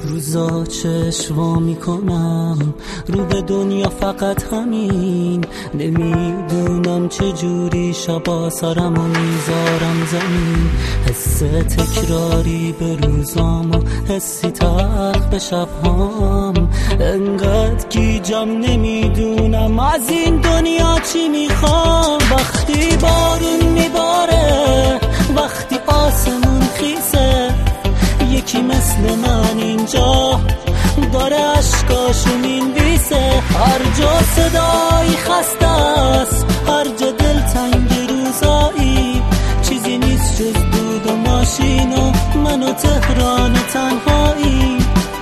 روزا چشوا میکنم رو به دنیا فقط همین، نمیدونم چجوری شبا سرمو میذارم زمین. حس تکراری به روزام و حسی تلخ به شبهام، انقدر گیجم نمیدونم از این دنیا چی میخوام. وقتی بارون میباره، وقتی آسمون خیسه، یکی مثل من اینجا داره عشقاشو مینویسه. هر جا صدایی خسته است، هر جا دلتنگ روزایی، چیزی نیست جز دود و ماشین و من و تهران و تنهایی.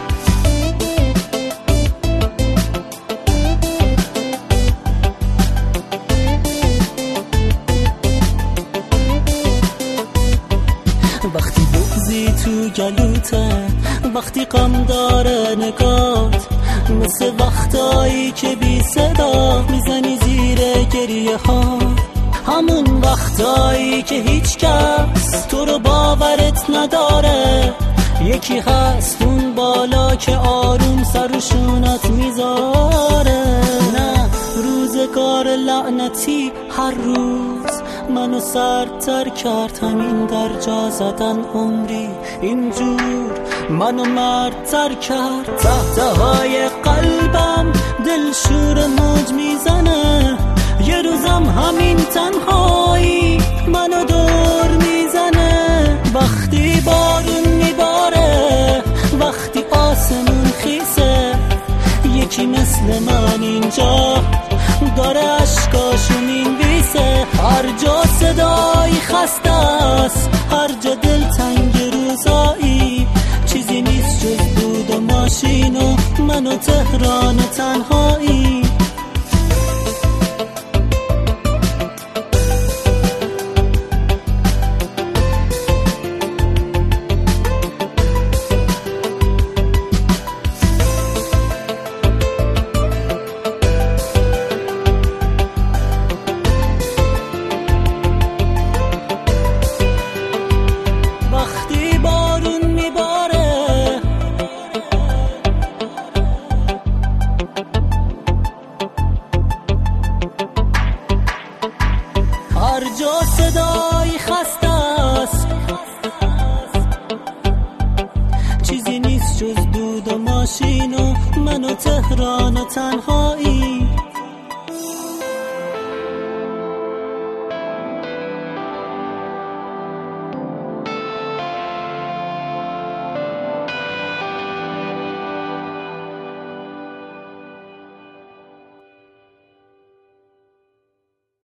وقتی بغضی تو گلوته، وقتی غم داره نگات، مثل وقتایی که بی صدا میزنی زیر گریه ها، همون وقتایی که هیچ کس تو رو باورت نداره. یکی هست اون بالا که آروم سر و شونت میذاره. نه روزگار لعنتی هر روز منو سردتر کرد، همین در جا زدن عمری اینجور منو مردتر کرد. تحتهای قلبم دل شور موج میزنه، یه روزم همین تنهایی منو دور میزنه. وقتی بارون میباره، وقتی آسمون خیسه، یکی مثل من اینجا داره عشقاشو مینویسه. هر جا صدایی خسته است، هر جا دلتنگ روزایی، چیزی نیست جز دود و ماشین و من و تهران و تنهایی. هر جا صدایی خسته است، چیزی نیست جز دود و ماشین و من و تهران و تنها.